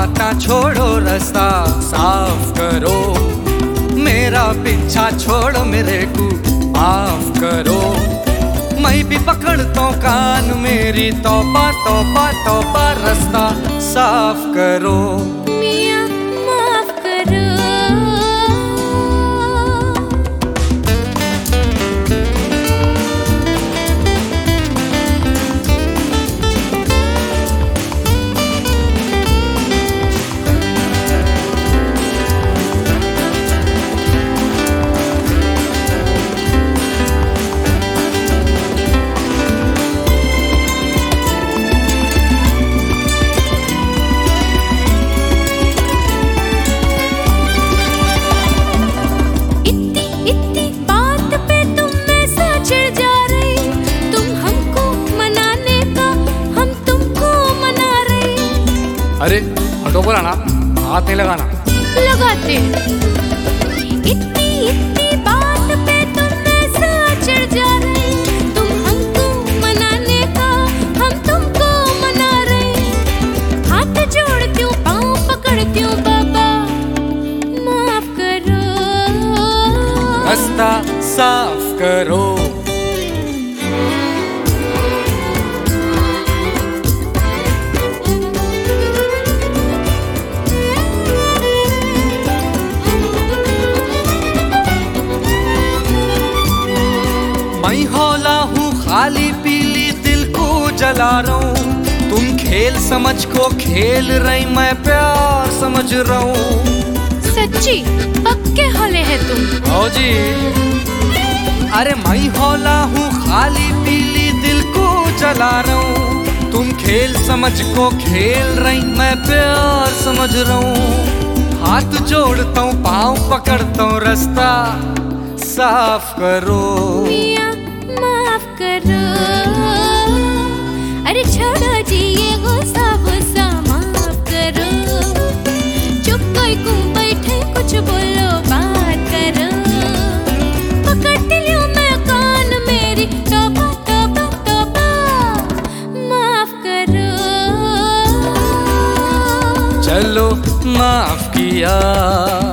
बातें छोड़ो, रास्ता साफ करो। मेरा पीछा छोड़ो, मेरे को माफ करो। मैं भी पकड़ता हूँ कान मेरी, तौबा तौबा तौबा, रास्ता साफ करो। मियां माफ करो। अरे हटो, बोला ना, हाथ नहीं लगाना। लगाते। इतनी इतनी बात पे तुम ऐसा चिढ़ जा रहे, तुम हमको मनाने का, हम तुमको मना रहे। हाथ जोड़ती हूँ, पाँव पकड़ती हूँ, बाबा माफ करो। रास्ता साफ करो। मैं हौला हूँ, खाली पीली दिल को जला रहा हूँ। तुम खेल समझ को खेल रही, मैं प्यार समझ रहा हूँ। सच्ची पक्के हौले है तुम। ओ जी, अरे मैं हौला हूँ, खाली पीली दिल को जला रहा हूँ। तुम खेल समझ को खेल रही, मैं प्यार समझ रहा हूँ। हाथ जोड़ता हूँ, पाँव पकड़ता हूँ, रास्ता साफ करो। मियां माफ करो। अरे छोड़ो जी ये गुस्सा गुस्सा, माफ करो। चुप कोई को बैठे, कुछ बोलो बात करो। पकड़ लियो मैं कान मेरी, तौबा तौबा तौबा, माफ करो। चलो माफ किया।